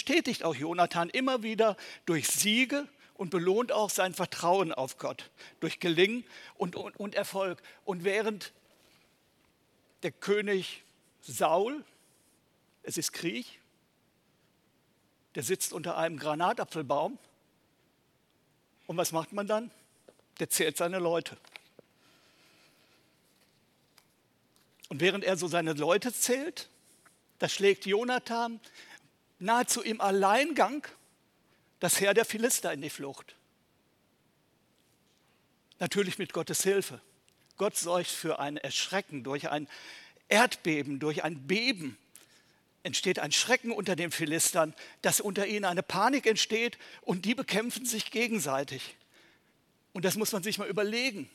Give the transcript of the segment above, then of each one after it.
bestätigt auch Jonathan immer wieder durch Siege und belohnt auch sein Vertrauen auf Gott, durch Gelingen und Erfolg. Und während der König Saul, es ist Krieg, der sitzt unter einem Granatapfelbaum. Und was macht man dann? Der zählt seine Leute. Und während er so seine Leute zählt, da schlägt Jonathan nahezu im Alleingang das Heer der Philister in die Flucht. Natürlich mit Gottes Hilfe. Gott sorgt für ein Erschrecken. Durch ein Erdbeben, durch ein Beben entsteht ein Schrecken unter den Philistern, dass unter ihnen eine Panik entsteht und die bekämpfen sich gegenseitig. Und das muss man sich mal überlegen.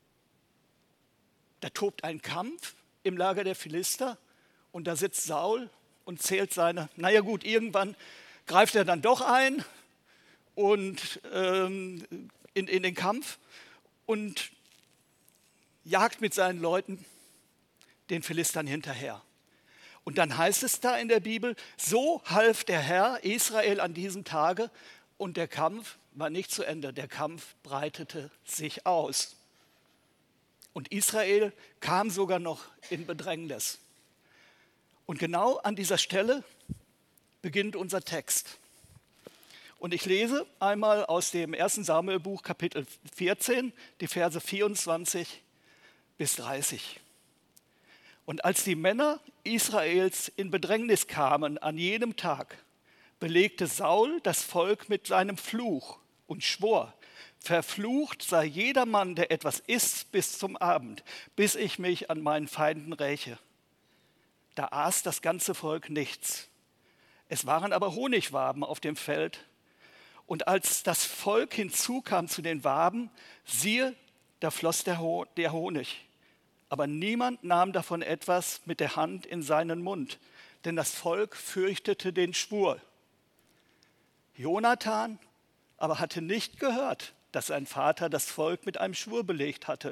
Da tobt ein Kampf im Lager der Philister und da sitzt Saul und zählt seine, naja gut, irgendwann greift er dann doch ein und in den Kampf und jagt mit seinen Leuten den Philistern hinterher. Und dann heißt es da in der Bibel, so half der Herr Israel an diesem Tage und der Kampf war nicht zu Ende. Der Kampf breitete sich aus. Und Israel kam sogar noch in Bedrängnis. Und genau an dieser Stelle beginnt unser Text. Und ich lese einmal aus dem 1. Samuelbuch Kapitel 14, die Verse 24 bis 30. Und als die Männer Israels in Bedrängnis kamen an jenem Tag, belegte Saul das Volk mit seinem Fluch und schwor, verflucht sei jeder Mann, der etwas isst bis zum Abend, bis ich mich an meinen Feinden räche. Da aß das ganze Volk nichts. Es waren aber Honigwaben auf dem Feld. Und als das Volk hinzukam zu den Waben, siehe, da floss der Honig. Aber niemand nahm davon etwas mit der Hand in seinen Mund, denn das Volk fürchtete den Schwur. Jonathan aber hatte nicht gehört, dass sein Vater das Volk mit einem Schwur belegt hatte.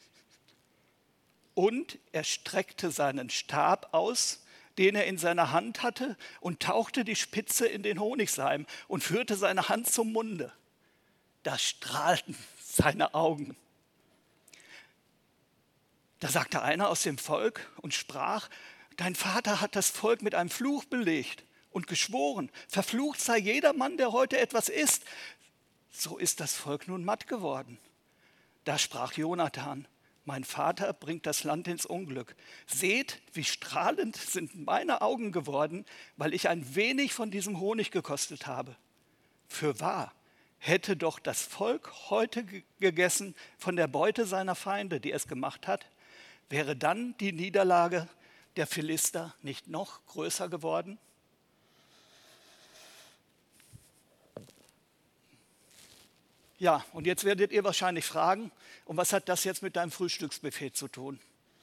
Und er streckte seinen Stab aus, den er in seiner Hand hatte, und tauchte die Spitze in den Honigseim und führte seine Hand zum Munde. Da strahlten seine Augen. Da sagte einer aus dem Volk und sprach, dein Vater hat das Volk mit einem Fluch belegt und geschworen, verflucht sei jeder Mann, der heute etwas isst. So ist das Volk nun matt geworden. Da sprach Jonathan, mein Vater bringt das Land ins Unglück. Seht, wie strahlend sind meine Augen geworden, weil ich ein wenig von diesem Honig gekostet habe. Fürwahr, hätte doch das Volk heute gegessen von der Beute seiner Feinde, die es gemacht hat, wäre dann die Niederlage der Philister nicht noch größer geworden? Ja, und jetzt werdet ihr wahrscheinlich fragen, und was hat das jetzt mit deinem Frühstücksbuffet zu tun?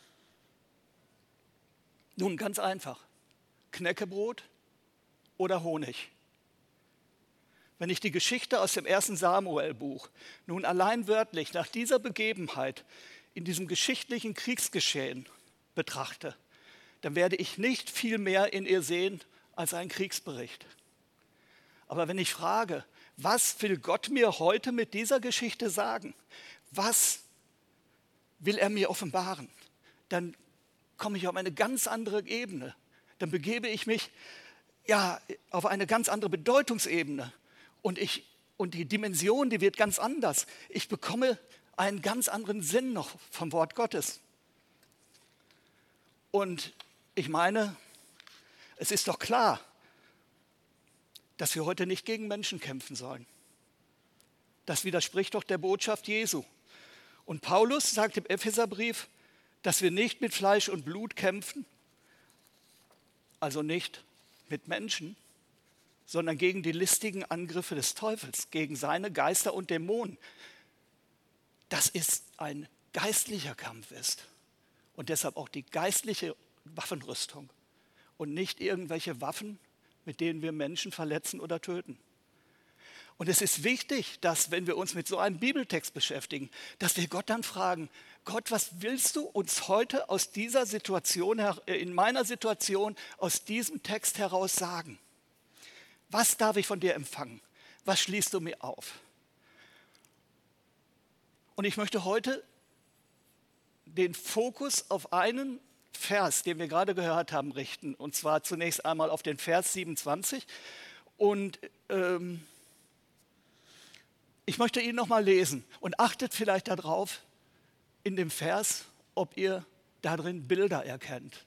Nun, ganz einfach. Knäckebrot oder Honig? Wenn ich die Geschichte aus dem 1. Samuelbuch nun allein wörtlich nach dieser Begebenheit in diesem geschichtlichen Kriegsgeschehen betrachte, dann werde ich nicht viel mehr in ihr sehen als einen Kriegsbericht. Aber wenn ich frage, was will Gott mir heute mit dieser Geschichte sagen? Was will er mir offenbaren? Dann komme ich auf eine ganz andere Ebene. Dann begebe ich mich auf eine ganz andere Bedeutungsebene. Und die Dimension, die wird ganz anders. Ich bekomme einen ganz anderen Sinn noch vom Wort Gottes. Und ich meine, es ist doch klar, dass wir heute nicht gegen Menschen kämpfen sollen. Das widerspricht doch der Botschaft Jesu. Und Paulus sagt im Epheserbrief, dass wir nicht mit Fleisch und Blut kämpfen, also nicht mit Menschen, sondern gegen die listigen Angriffe des Teufels, gegen seine Geister und Dämonen. Das ist ein geistlicher Kampf ist und deshalb auch die geistliche Waffenrüstung und nicht irgendwelche Waffen, mit denen wir Menschen verletzen oder töten. Und es ist wichtig, dass, wenn wir uns mit so einem Bibeltext beschäftigen, dass wir Gott dann fragen, Gott, was willst du uns heute aus dieser Situation, in meiner Situation, aus diesem Text heraus sagen? Was darf ich von dir empfangen? Was schließt du mir auf? Und ich möchte heute den Fokus auf einen Vers, den wir gerade gehört haben, richten. Und zwar zunächst einmal auf den Vers 27. Und ich möchte ihn nochmal lesen. Und achtet vielleicht darauf in dem Vers, ob ihr darin Bilder erkennt.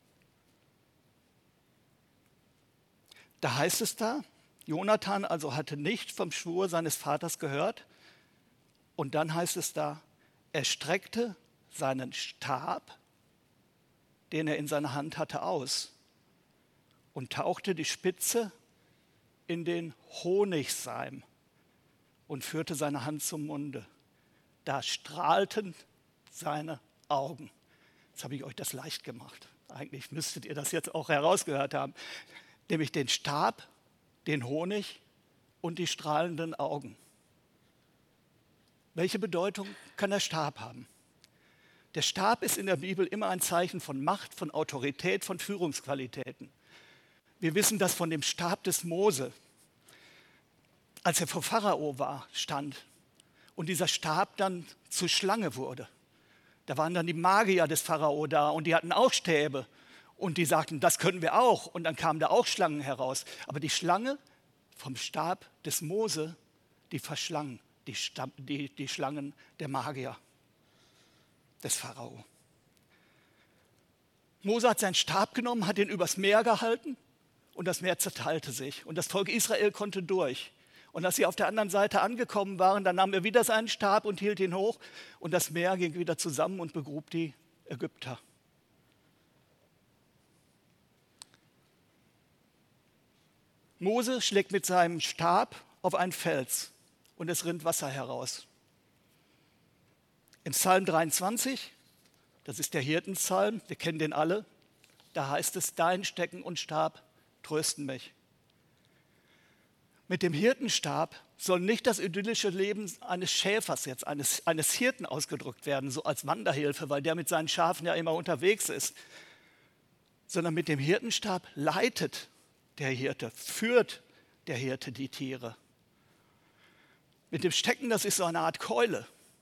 Da heißt es da, Jonathan also hatte nicht vom Schwur seines Vaters gehört. Und dann heißt es da, er streckte seinen Stab, den er in seiner Hand hatte, aus und tauchte die Spitze in den Honigseim und führte seine Hand zum Munde. Da strahlten seine Augen. Jetzt habe ich euch das leicht gemacht. Eigentlich müsstet ihr das jetzt auch herausgehört haben. Nämlich den Stab, den Honig und die strahlenden Augen. Welche Bedeutung kann der Stab haben? Der Stab ist in der Bibel immer ein Zeichen von Macht, von Autorität, von Führungsqualitäten. Wir wissen das von dem Stab des Mose, als er vor Pharao stand und dieser Stab dann zur Schlange wurde. Da waren dann die Magier des Pharao da und die hatten auch Stäbe und die sagten, das können wir auch. Und dann kamen da auch Schlangen heraus. Aber die Schlange vom Stab des Mose, die verschlang die Schlangen der Magier des Pharao. Mose hat seinen Stab genommen, hat ihn übers Meer gehalten und das Meer zerteilte sich und das Volk Israel konnte durch. Und als sie auf der anderen Seite angekommen waren, dann nahm er wieder seinen Stab und hielt ihn hoch und das Meer ging wieder zusammen und begrub die Ägypter. Mose schlägt mit seinem Stab auf einen Fels und es rinnt Wasser heraus. Im Psalm 23, das ist der Hirtenpsalm, wir kennen den alle, da heißt es, dein Stecken und Stab trösten mich. Mit dem Hirtenstab soll nicht das idyllische Leben eines Schäfers jetzt, eines Hirten ausgedrückt werden, so als Wanderhilfe, weil der mit seinen Schafen ja immer unterwegs ist, sondern mit dem Hirtenstab leitet der Hirte, führt der Hirte die Tiere. Mit dem Stecken, das ist so eine Art Keule,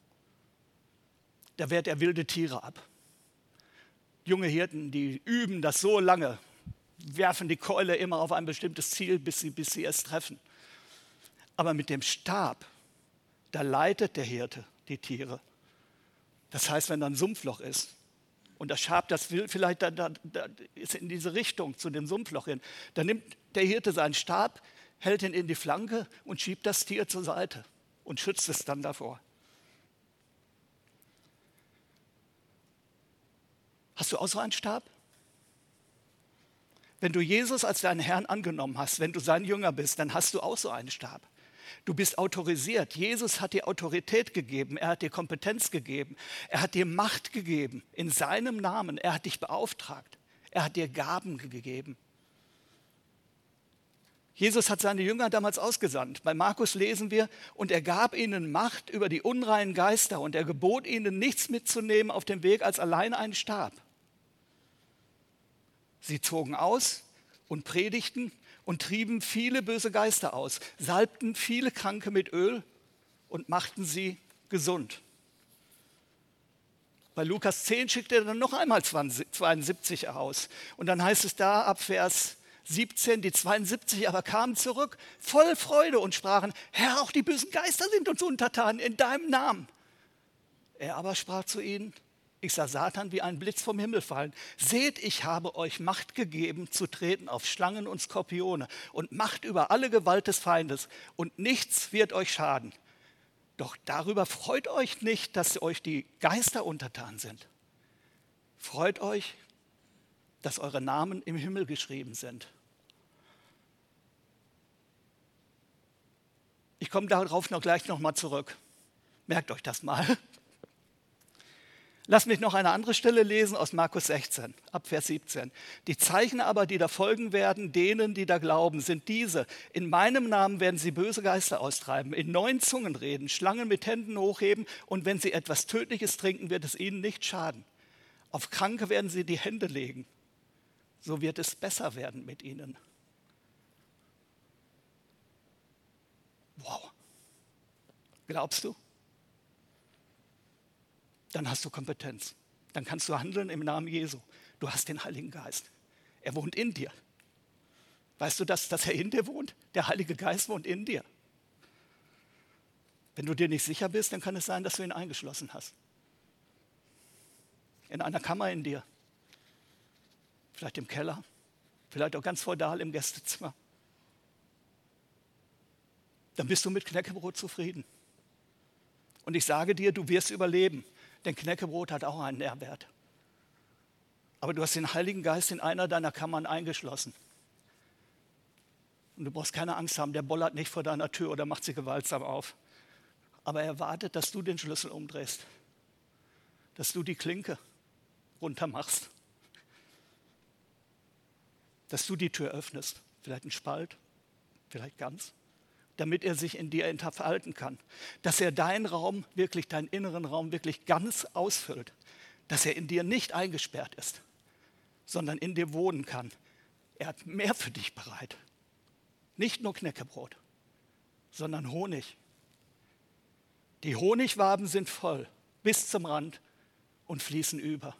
da wehrt er wilde Tiere ab. Junge Hirten, die üben das so lange, werfen die Keule immer auf ein bestimmtes Ziel, bis sie es treffen. Aber mit dem Stab, da leitet der Hirte die Tiere. Das heißt, wenn da ein Sumpfloch ist und das Schaf, das will vielleicht da ist in diese Richtung zu dem Sumpfloch hin, dann nimmt der Hirte seinen Stab, hält ihn in die Flanke und schiebt das Tier zur Seite und schützt es dann davor. Hast du auch so einen Stab? Wenn du Jesus als deinen Herrn angenommen hast, wenn du sein Jünger bist, dann hast du auch so einen Stab. Du bist autorisiert. Jesus hat dir Autorität gegeben, er hat dir Kompetenz gegeben, er hat dir Macht gegeben in seinem Namen, er hat dich beauftragt, er hat dir Gaben gegeben. Jesus hat seine Jünger damals ausgesandt. Bei Markus lesen wir, und er gab ihnen Macht über die unreinen Geister und er gebot ihnen, nichts mitzunehmen auf dem Weg als allein einen Stab. Sie zogen aus und predigten und trieben viele böse Geister aus, salbten viele Kranke mit Öl und machten sie gesund. Bei Lukas 10 schickt er dann noch einmal 72 aus. Und dann heißt es da ab Vers 17, die 72 aber kamen zurück, voll Freude und sprachen, Herr, auch die bösen Geister sind uns untertan in deinem Namen. Er aber sprach zu ihnen, ich sah Satan wie ein Blitz vom Himmel fallen. Seht, ich habe euch Macht gegeben, zu treten auf Schlangen und Skorpione und Macht über alle Gewalt des Feindes und nichts wird euch schaden. Doch darüber freut euch nicht, dass euch die Geister untertan sind. Freut euch, dass eure Namen im Himmel geschrieben sind. Ich komme darauf gleich noch mal zurück. Merkt euch das mal. Lasst mich noch eine andere Stelle lesen aus Markus 16, ab Vers 17. Die Zeichen aber, die da folgen werden, denen, die da glauben, sind diese. In meinem Namen werden sie böse Geister austreiben, in neuen Zungen reden, Schlangen mit Händen hochheben und wenn sie etwas Tödliches trinken, wird es ihnen nicht schaden. Auf Kranke werden sie die Hände legen. So wird es besser werden mit ihnen. Glaubst du? Dann hast du Kompetenz. Dann kannst du handeln im Namen Jesu. Du hast den Heiligen Geist. Er wohnt in dir. Weißt du, dass er in dir wohnt? Der Heilige Geist wohnt in dir. Wenn du dir nicht sicher bist, dann kann es sein, dass du ihn eingeschlossen hast. In einer Kammer in dir. Vielleicht im Keller. Vielleicht auch ganz feudal im Gästezimmer. Dann bist du mit Knäckebrot zufrieden. Und ich sage dir, du wirst überleben. Denn Knäckebrot hat auch einen Nährwert. Aber du hast den Heiligen Geist in einer deiner Kammern eingeschlossen. Und du brauchst keine Angst haben, der bollert nicht vor deiner Tür oder macht sie gewaltsam auf. Aber er wartet, dass du den Schlüssel umdrehst. Dass du die Klinke runter machst. Dass du die Tür öffnest. Vielleicht einen Spalt, vielleicht ganz. Damit er sich in dir entfalten kann. Dass er deinen Raum, wirklich deinen inneren Raum wirklich ganz ausfüllt. Dass er in dir nicht eingesperrt ist, sondern in dir wohnen kann. Er hat mehr für dich bereit. Nicht nur Knäckebrot, sondern Honig. Die Honigwaben sind voll bis zum Rand und fließen über.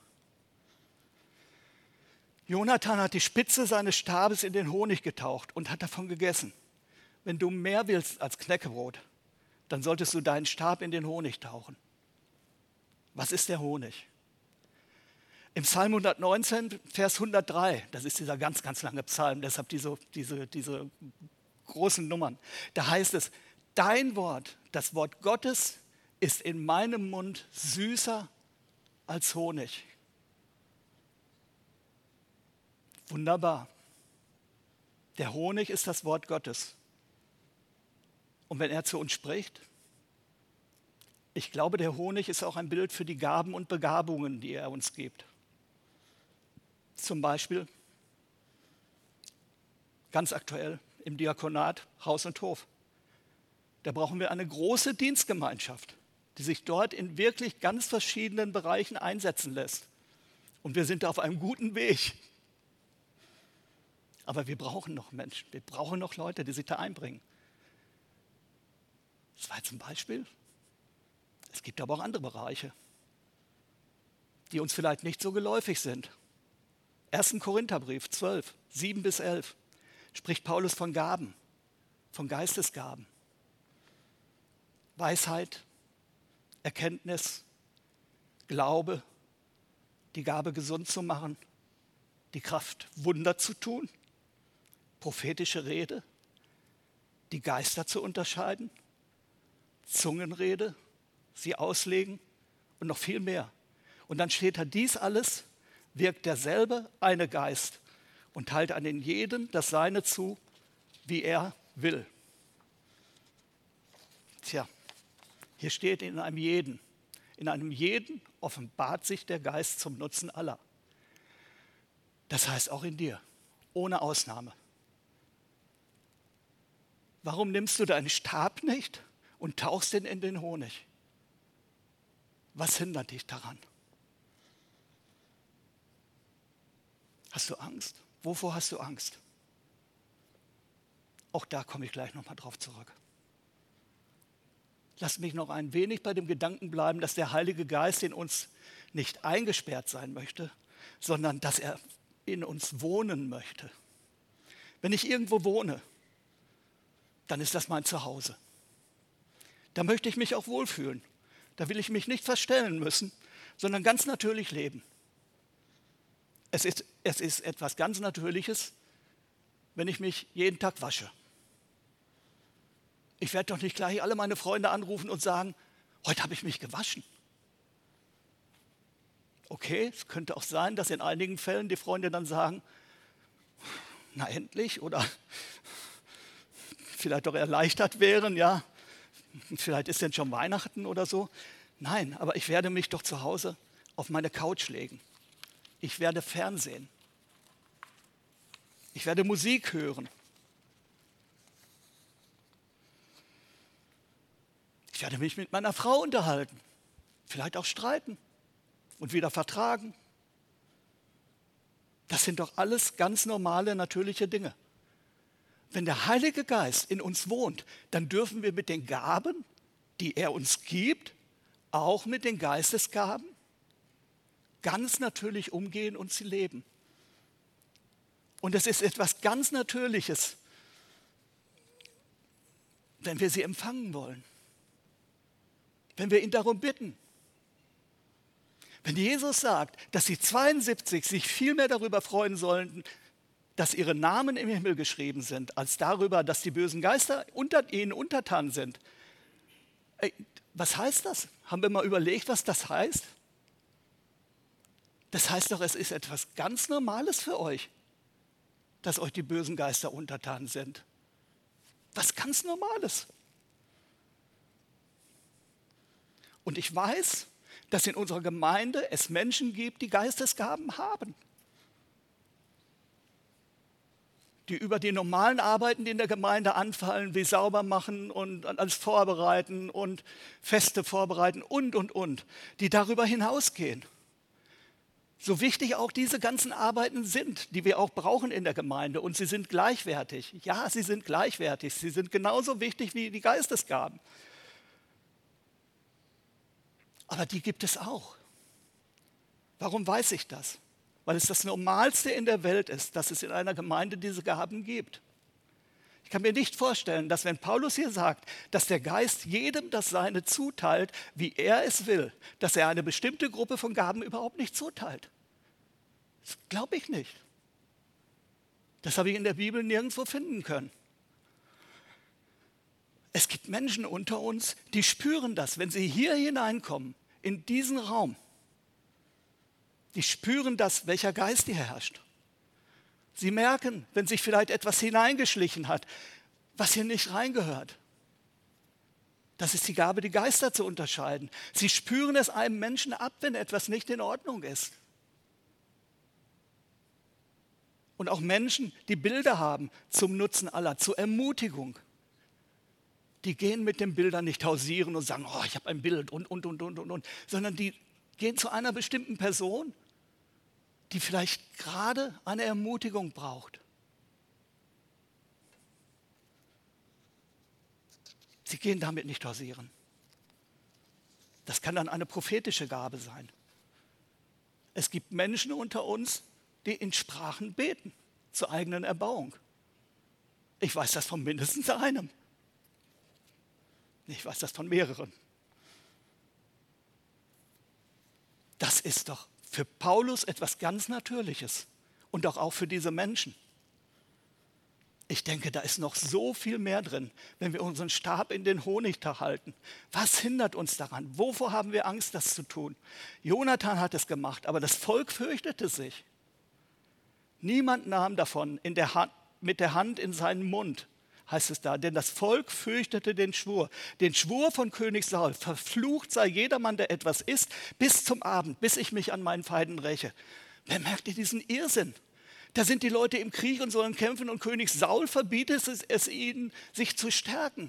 Jonathan hat die Spitze seines Stabes in den Honig getaucht und hat davon gegessen. Wenn du mehr willst als Knäckebrot, dann solltest du deinen Stab in den Honig tauchen. Was ist der Honig? Im Psalm 119, Vers 103, das ist dieser ganz, ganz lange Psalm, deshalb diese großen Nummern, da heißt es, dein Wort, das Wort Gottes, ist in meinem Mund süßer als Honig. Wunderbar. Der Honig ist das Wort Gottes. Und wenn er zu uns spricht, ich glaube, der Honig ist auch ein Bild für die Gaben und Begabungen, die er uns gibt. Zum Beispiel, ganz aktuell, im Diakonat Haus und Hof. Da brauchen wir eine große Dienstgemeinschaft, die sich dort in wirklich ganz verschiedenen Bereichen einsetzen lässt. Und wir sind da auf einem guten Weg. Aber wir brauchen noch Menschen, wir brauchen noch Leute, die sich da einbringen. Das war jetzt ein Beispiel. Es gibt aber auch andere Bereiche, die uns vielleicht nicht so geläufig sind. 1. Korintherbrief 12, 7-11 spricht Paulus von Gaben, von Geistesgaben. Weisheit, Erkenntnis, Glaube, die Gabe gesund zu machen, die Kraft Wunder zu tun, prophetische Rede, die Geister zu unterscheiden, Zungenrede, sie auslegen und noch viel mehr. Und dann steht da, dies alles wirkt derselbe eine Geist und teilt an den jeden das Seine zu, wie er will. Tja, hier steht in einem jeden. In einem jeden offenbart sich der Geist zum Nutzen aller. Das heißt auch in dir, ohne Ausnahme. Warum nimmst du deinen Stab nicht und tauchst ihn in den Honig? Was hindert dich daran? Hast du Angst? Wovor hast du Angst? Auch da komme ich gleich nochmal drauf zurück. Lass mich noch ein wenig bei dem Gedanken bleiben, dass der Heilige Geist in uns nicht eingesperrt sein möchte, sondern dass er in uns wohnen möchte. Wenn ich irgendwo wohne, dann ist das mein Zuhause. Da möchte ich mich auch wohlfühlen. Da will ich mich nicht verstellen müssen, sondern ganz natürlich leben. Es ist etwas ganz Natürliches, wenn ich mich jeden Tag wasche. Ich werde doch nicht gleich alle meine Freunde anrufen und sagen, heute habe ich mich gewaschen. Okay, es könnte auch sein, dass in einigen Fällen die Freunde dann sagen, na endlich, oder vielleicht doch erleichtert wären, ja, vielleicht ist denn schon Weihnachten oder so. Nein, aber ich werde mich doch zu Hause auf meine Couch legen. Ich werde Fernsehen. Ich werde Musik hören. Ich werde mich mit meiner Frau unterhalten, vielleicht auch streiten und wieder vertragen. Das sind doch alles ganz normale, natürliche Dinge. Wenn der Heilige Geist in uns wohnt, dann dürfen wir mit den Gaben die er uns gibt, auch mit den Geistesgaben ganz natürlich umgehen und sie leben. Und es ist etwas ganz Natürliches, wenn wir sie empfangen wollen, wenn wir ihn darum bitten. Wenn Jesus sagt, dass die 72 sich viel mehr darüber freuen sollten, dass ihre Namen im Himmel geschrieben sind, als darüber, dass die bösen Geister ihnen untertan sind. Was heißt das? Haben wir mal überlegt, was das heißt? Das heißt doch, es ist etwas ganz Normales für euch, dass euch die bösen Geister untertan sind. Was ganz Normales. Und ich weiß, dass in unserer Gemeinde es Menschen gibt, die Geistesgaben haben. Die über die normalen Arbeiten, die in der Gemeinde anfallen, wie sauber machen und alles vorbereiten und Feste vorbereiten und, die darüber hinausgehen. So wichtig auch diese ganzen Arbeiten sind, die wir auch brauchen in der Gemeinde, und sie sind gleichwertig. Ja, sie sind gleichwertig. Sie sind genauso wichtig wie die Geistesgaben. Aber die gibt es auch. Warum weiß ich das? Weil es das Normalste in der Welt ist, dass es in einer Gemeinde diese Gaben gibt. Ich kann mir nicht vorstellen, dass wenn Paulus hier sagt, dass der Geist jedem das Seine zuteilt, wie er es will, dass er eine bestimmte Gruppe von Gaben überhaupt nicht zuteilt. Das glaube ich nicht. Das habe ich in der Bibel nirgendwo finden können. Es gibt Menschen unter uns, die spüren das, wenn sie hier hineinkommen, in diesen Raum. Die spüren das, welcher Geist hier herrscht. Sie merken, wenn sich vielleicht etwas hineingeschlichen hat, was hier nicht reingehört. Das ist die Gabe, die Geister zu unterscheiden. Sie spüren es einem Menschen ab, wenn etwas nicht in Ordnung ist. Und auch Menschen, die Bilder haben zum Nutzen aller, zur Ermutigung, die gehen mit den Bildern nicht hausieren und sagen, oh, ich habe ein Bild und, sondern die gehen zu einer bestimmten Person, die vielleicht gerade eine Ermutigung braucht. Sie gehen damit nicht hausieren. Das kann dann eine prophetische Gabe sein. Es gibt Menschen unter uns, die in Sprachen beten, zur eigenen Erbauung. Ich weiß das von mindestens einem. Ich weiß das von mehreren. Das ist doch für Paulus etwas ganz Natürliches und doch auch für diese Menschen. Ich denke, da ist noch so viel mehr drin, wenn wir unseren Stab in den Honigtopf halten. Was hindert uns daran? Wovor haben wir Angst, das zu tun? Jonathan hat es gemacht, aber das Volk fürchtete sich. Niemand nahm davon mit der Hand in seinen Mund, heißt es da, denn das Volk fürchtete den Schwur von König Saul. Verflucht sei jedermann, der etwas isst, bis zum Abend, bis ich mich an meinen Feinden räche. Wer merkt ihr diesen Irrsinn? Da sind die Leute im Krieg und sollen kämpfen und König Saul verbietet es ihnen, sich zu stärken.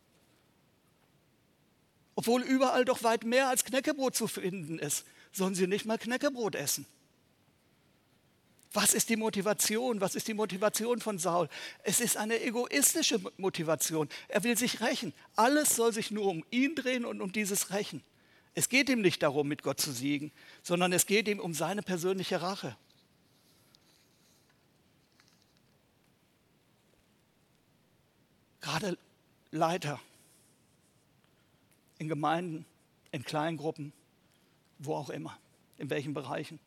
Obwohl überall doch weit mehr als Knäckebrot zu finden ist, sollen sie nicht mal Knäckebrot essen. Was ist die Motivation? Was ist die Motivation von Saul? Es ist eine egoistische Motivation. Er will sich rächen. Alles soll sich nur um ihn drehen und um dieses Rächen. Es geht ihm nicht darum, mit Gott zu siegen, sondern es geht ihm um seine persönliche Rache. Gerade Leiter in Gemeinden, in Kleingruppen, wo auch immer, in welchen Bereichen.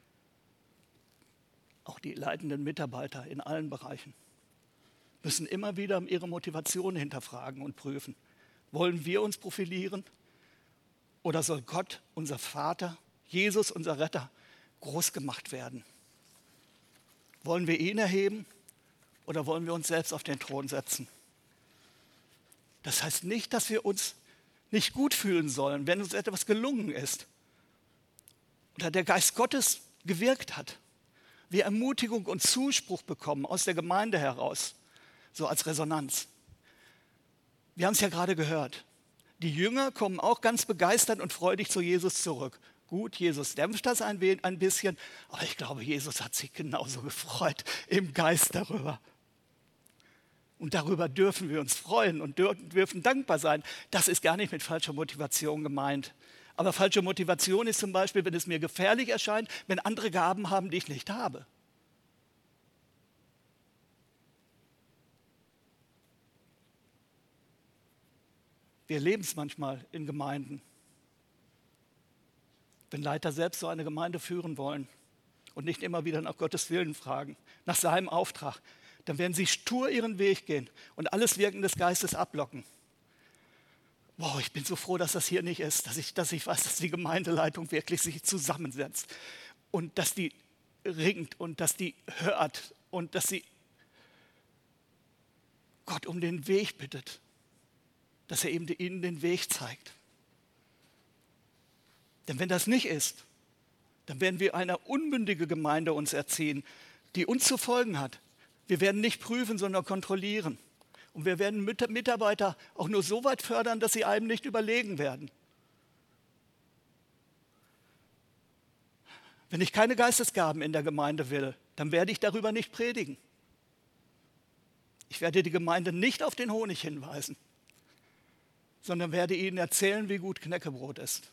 Auch die leitenden Mitarbeiter in allen Bereichen müssen immer wieder ihre Motivation hinterfragen und prüfen. Wollen wir uns profilieren oder soll Gott, unser Vater, Jesus, unser Retter, groß gemacht werden? Wollen wir ihn erheben oder wollen wir uns selbst auf den Thron setzen? Das heißt nicht, dass wir uns nicht gut fühlen sollen, wenn uns etwas gelungen ist oder der Geist Gottes gewirkt hat. Wir Ermutigung und Zuspruch bekommen aus der Gemeinde heraus, so als Resonanz. Wir haben es ja gerade gehört. Die Jünger kommen auch ganz begeistert und freudig zu Jesus zurück. Gut, Jesus dämpft das ein bisschen, aber ich glaube, Jesus hat sich genauso gefreut im Geist darüber. Und darüber dürfen wir uns freuen und dürfen dankbar sein. Das ist gar nicht mit falscher Motivation gemeint. Aber falsche Motivation ist zum Beispiel, wenn es mir gefährlich erscheint, wenn andere Gaben haben, die ich nicht habe. Wir erleben es manchmal in Gemeinden. Wenn Leiter selbst so eine Gemeinde führen wollen und nicht immer wieder nach Gottes Willen fragen, nach seinem Auftrag, dann werden sie stur ihren Weg gehen und alles Wirken des Geistes ablocken. Boah, ich bin so froh, dass das hier nicht ist, dass ich weiß, dass die Gemeindeleitung wirklich sich zusammensetzt und dass die ringt und dass die hört und dass sie Gott um den Weg bittet, dass er eben ihnen den Weg zeigt. Denn wenn das nicht ist, dann werden wir eine unmündige Gemeinde uns erziehen, die uns zu folgen hat. Wir werden nicht prüfen, sondern kontrollieren. Und wir werden Mitarbeiter auch nur so weit fördern, dass sie einem nicht überlegen werden. Wenn ich keine Geistesgaben in der Gemeinde will, dann werde ich darüber nicht predigen. Ich werde die Gemeinde nicht auf den Honig hinweisen, sondern werde ihnen erzählen, wie gut Knäckebrot ist.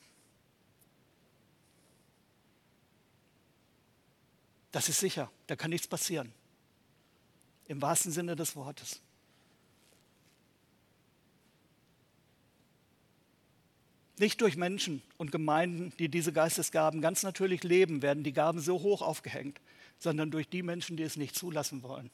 Das ist sicher, da kann nichts passieren. Im wahrsten Sinne des Wortes. Nicht durch Menschen und Gemeinden, die diese Geistesgaben ganz natürlich leben, werden die Gaben so hoch aufgehängt, sondern durch die Menschen, die es nicht zulassen wollen.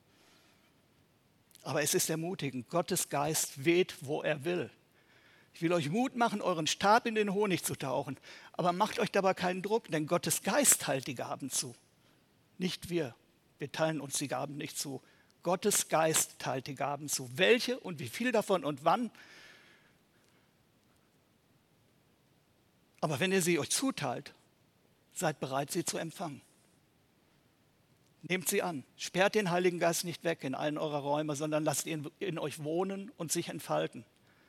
Aber es ist ermutigend, Gottes Geist weht, wo er will. Ich will euch Mut machen, euren Stab in den Honig zu tauchen, aber macht euch dabei keinen Druck, denn Gottes Geist teilt die Gaben zu. Nicht wir. Wir teilen uns die Gaben nicht zu. Gottes Geist teilt die Gaben zu. Welche und wie viel davon und wann? Aber wenn ihr sie euch zuteilt, seid bereit, sie zu empfangen. Nehmt sie an. Sperrt den Heiligen Geist nicht weg in allen eurer Räume, sondern lasst ihn in euch wohnen und sich entfalten.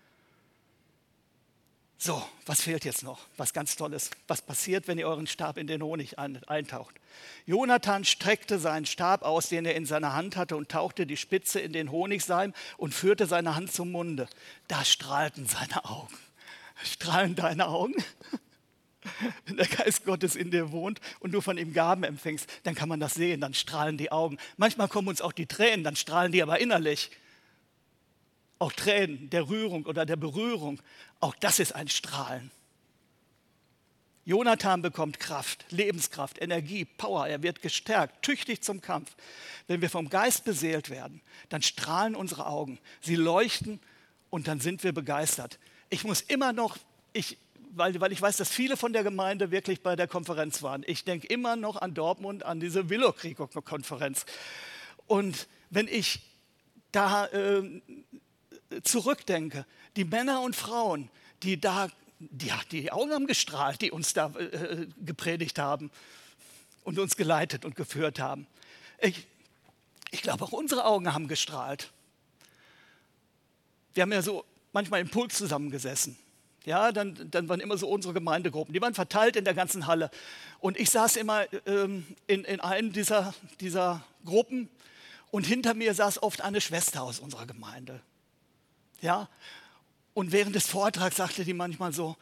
So, was fehlt jetzt noch? Was ganz Tolles. Was passiert, wenn ihr euren Stab in den Honig eintaucht? Jonathan streckte seinen Stab aus, den er in seiner Hand hatte, und tauchte die Spitze in den Honigseim und führte seine Hand zum Munde. Da strahlten seine Augen. Strahlen deine Augen? Wenn der Geist Gottes in dir wohnt und du von ihm Gaben empfängst, dann kann man das sehen, dann strahlen die Augen. Manchmal kommen uns auch die Tränen, dann strahlen die aber innerlich. Auch Tränen der Rührung oder der Berührung, auch das ist ein Strahlen. Jonathan bekommt Kraft, Lebenskraft, Energie, Power, er wird gestärkt, tüchtig zum Kampf. Wenn wir vom Geist beseelt werden, dann strahlen unsere Augen, sie leuchten und dann sind wir begeistert. Ich muss immer noch, weil ich weiß, dass viele von der Gemeinde wirklich bei der Konferenz waren. Ich denke immer noch an Dortmund, an diese Willow-Creek-Konferenz. Und wenn ich da zurückdenke, die Männer und Frauen, die Augen haben gestrahlt, die uns da gepredigt haben und uns geleitet und geführt haben. Ich glaube, auch unsere Augen haben gestrahlt. Wir haben ja so manchmal im Pulk zusammengesessen. Ja, dann waren immer so unsere Gemeindegruppen, die waren verteilt in der ganzen Halle. Und ich saß immer in einem dieser Gruppen und hinter mir saß oft eine Schwester aus unserer Gemeinde. Ja, und während des Vortrags sagte die manchmal so,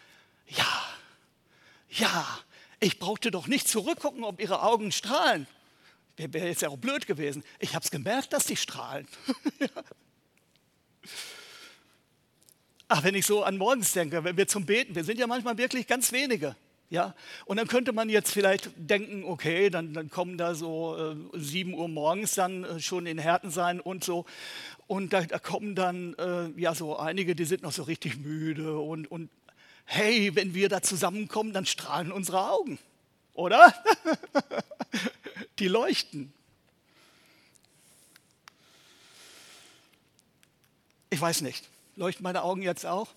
ja, ich brauchte doch nicht zurückgucken, ob ihre Augen strahlen. Wäre jetzt ja auch blöd gewesen. Ich habe es gemerkt, dass die strahlen. Ach, wenn ich so an morgens denke, wenn wir zum Beten, wir sind ja manchmal wirklich ganz wenige. Ja? Und dann könnte man jetzt vielleicht denken, okay, dann kommen da so 7 Uhr morgens dann schon in Herten sein und so. Und da kommen dann so einige, die sind noch so richtig müde. Und hey, wenn wir da zusammenkommen, dann strahlen unsere Augen, oder? Die leuchten. Ich weiß nicht. Leuchten meine Augen jetzt auch?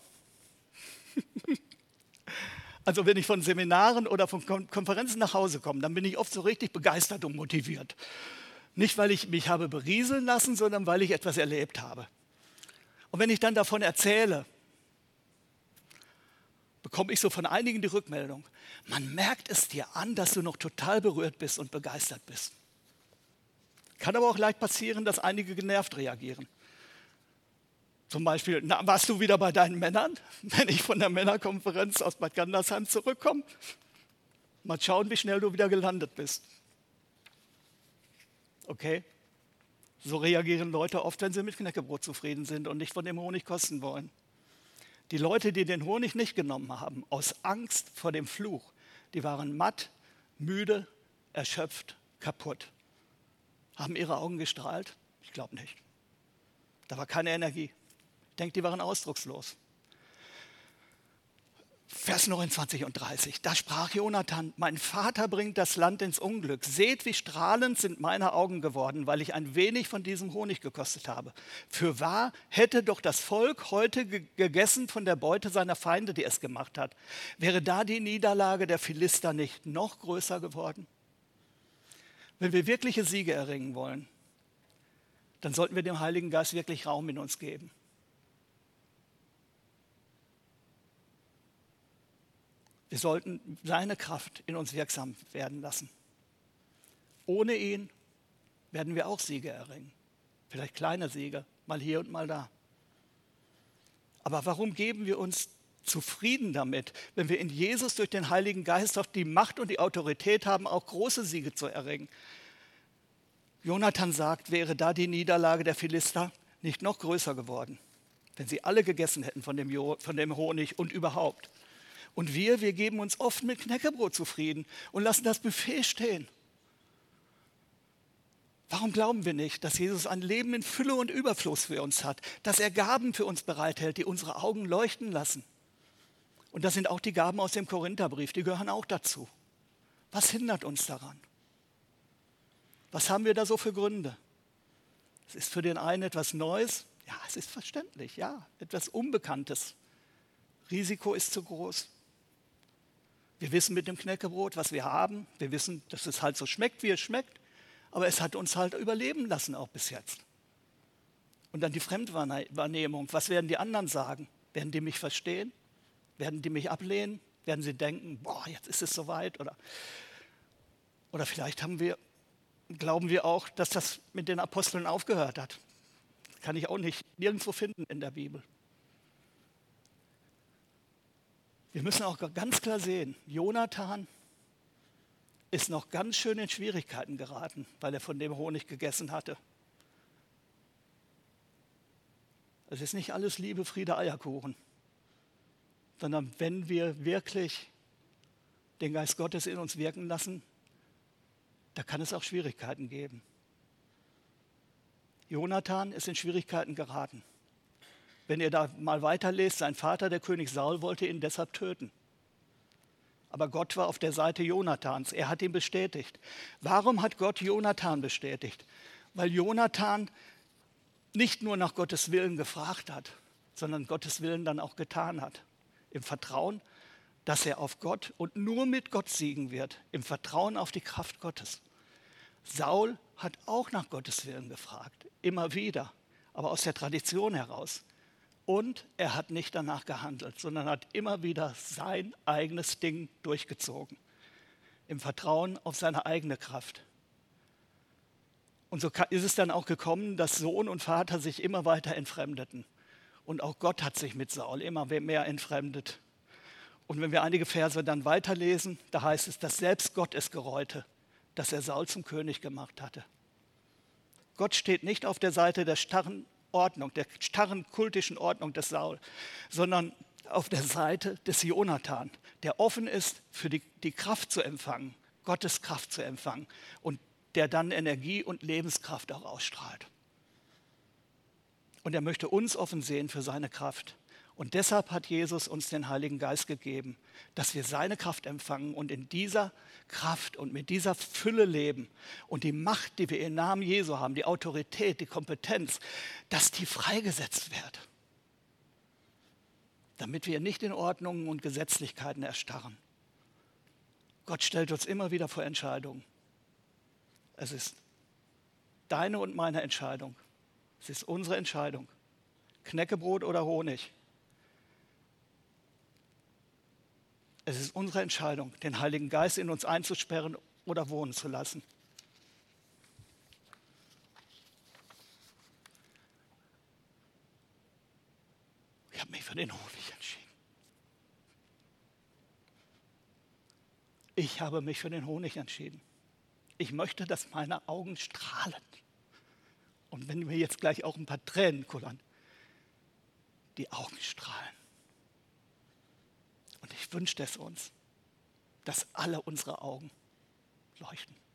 Also wenn ich von Seminaren oder von Konferenzen nach Hause komme, dann bin ich oft so richtig begeistert und motiviert. Nicht, weil ich mich habe berieseln lassen, sondern weil ich etwas erlebt habe. Und wenn ich dann davon erzähle, bekomme ich so von einigen die Rückmeldung, man merkt es dir an, dass du noch total berührt bist und begeistert bist. Kann aber auch leicht passieren, dass einige genervt reagieren. Zum Beispiel, na, warst du wieder bei deinen Männern, wenn ich von der Männerkonferenz aus Bad Gandersheim zurückkomme? Mal schauen, wie schnell du wieder gelandet bist. Okay? So reagieren Leute oft, wenn sie mit Knäckebrot zufrieden sind und nicht von dem Honig kosten wollen. Die Leute, die den Honig nicht genommen haben, aus Angst vor dem Fluch, die waren matt, müde, erschöpft, kaputt. Haben ihre Augen gestrahlt? Ich glaube nicht. Da war keine Energie. Ich denke, die waren ausdruckslos. Vers 29 und 30, da sprach Jonathan, mein Vater bringt das Land ins Unglück. Seht, wie strahlend sind meine Augen geworden, weil ich ein wenig von diesem Honig gekostet habe. Fürwahr hätte doch das Volk heute gegessen von der Beute seiner Feinde, die es gemacht hat. Wäre da die Niederlage der Philister nicht noch größer geworden? Wenn wir wirkliche Siege erringen wollen, dann sollten wir dem Heiligen Geist wirklich Raum in uns geben. Wir sollten seine Kraft in uns wirksam werden lassen. Ohne ihn werden wir auch Siege erringen. Vielleicht kleine Siege, mal hier und mal da. Aber warum geben wir uns zufrieden damit, wenn wir in Jesus durch den Heiligen Geist auch die Macht und die Autorität haben, auch große Siege zu erringen? Jonathan sagt, wäre da die Niederlage der Philister nicht noch größer geworden, wenn sie alle gegessen hätten von dem Honig und überhaupt. Und wir geben uns oft mit Knäckebrot zufrieden und lassen das Buffet stehen. Warum glauben wir nicht, dass Jesus ein Leben in Fülle und Überfluss für uns hat, dass er Gaben für uns bereithält, die unsere Augen leuchten lassen? Und das sind auch die Gaben aus dem Korintherbrief, die gehören auch dazu. Was hindert uns daran? Was haben wir da so für Gründe? Es ist für den einen etwas Neues, ja, es ist verständlich, ja, etwas Unbekanntes. Risiko ist zu groß. Wir wissen mit dem Knäckebrot, was wir haben. Wir wissen, dass es halt so schmeckt, wie es schmeckt. Aber es hat uns halt überleben lassen, auch bis jetzt. Und dann die Fremdwahrnehmung. Was werden die anderen sagen? Werden die mich verstehen? Werden die mich ablehnen? Werden sie denken, boah, jetzt ist es soweit? Oder vielleicht glauben wir auch, dass das mit den Aposteln aufgehört hat. Das kann ich auch nicht nirgendwo finden in der Bibel. Wir müssen auch ganz klar sehen, Jonathan ist noch ganz schön in Schwierigkeiten geraten, weil er von dem Honig gegessen hatte. Es ist nicht alles Liebe, Friede, Eierkuchen, sondern wenn wir wirklich den Geist Gottes in uns wirken lassen, da kann es auch Schwierigkeiten geben. Jonathan ist in Schwierigkeiten geraten. Wenn ihr da mal weiterlest, sein Vater, der König Saul, wollte ihn deshalb töten. Aber Gott war auf der Seite Jonathans. Er hat ihn bestätigt. Warum hat Gott Jonathan bestätigt? Weil Jonathan nicht nur nach Gottes Willen gefragt hat, sondern Gottes Willen dann auch getan hat. Im Vertrauen, dass er auf Gott und nur mit Gott siegen wird. Im Vertrauen auf die Kraft Gottes. Saul hat auch nach Gottes Willen gefragt. Immer wieder. Aber aus der Tradition heraus. Und er hat nicht danach gehandelt, sondern hat immer wieder sein eigenes Ding durchgezogen. Im Vertrauen auf seine eigene Kraft. Und so ist es dann auch gekommen, dass Sohn und Vater sich immer weiter entfremdeten. Und auch Gott hat sich mit Saul immer mehr entfremdet. Und wenn wir einige Verse dann weiterlesen, da heißt es, dass selbst Gott es gereute, dass er Saul zum König gemacht hatte. Gott steht nicht auf der Seite der starren Ordnung, der starren kultischen Ordnung des Saul, sondern auf der Seite des Jonathan, der offen ist, für die Kraft zu empfangen, Gottes Kraft zu empfangen und der dann Energie und Lebenskraft auch ausstrahlt. Und er möchte uns offen sehen für seine Kraft. Und deshalb hat Jesus uns den Heiligen Geist gegeben, dass wir seine Kraft empfangen und in dieser Kraft und mit dieser Fülle leben. Und die Macht, die wir im Namen Jesu haben, die Autorität, die Kompetenz, dass die freigesetzt wird. Damit wir nicht in Ordnungen und Gesetzlichkeiten erstarren. Gott stellt uns immer wieder vor Entscheidungen. Es ist deine und meine Entscheidung. Es ist unsere Entscheidung. Knäckebrot oder Honig. Es ist unsere Entscheidung, den Heiligen Geist in uns einzusperren oder wohnen zu lassen. habe mich für den Honig entschieden. Ich habe mich für den Honig entschieden. Ich möchte, dass meine Augen strahlen. Und wenn mir jetzt gleich auch ein paar Tränen kullern, die Augen strahlen. Und ich wünsche es uns, dass alle unsere Augen leuchten.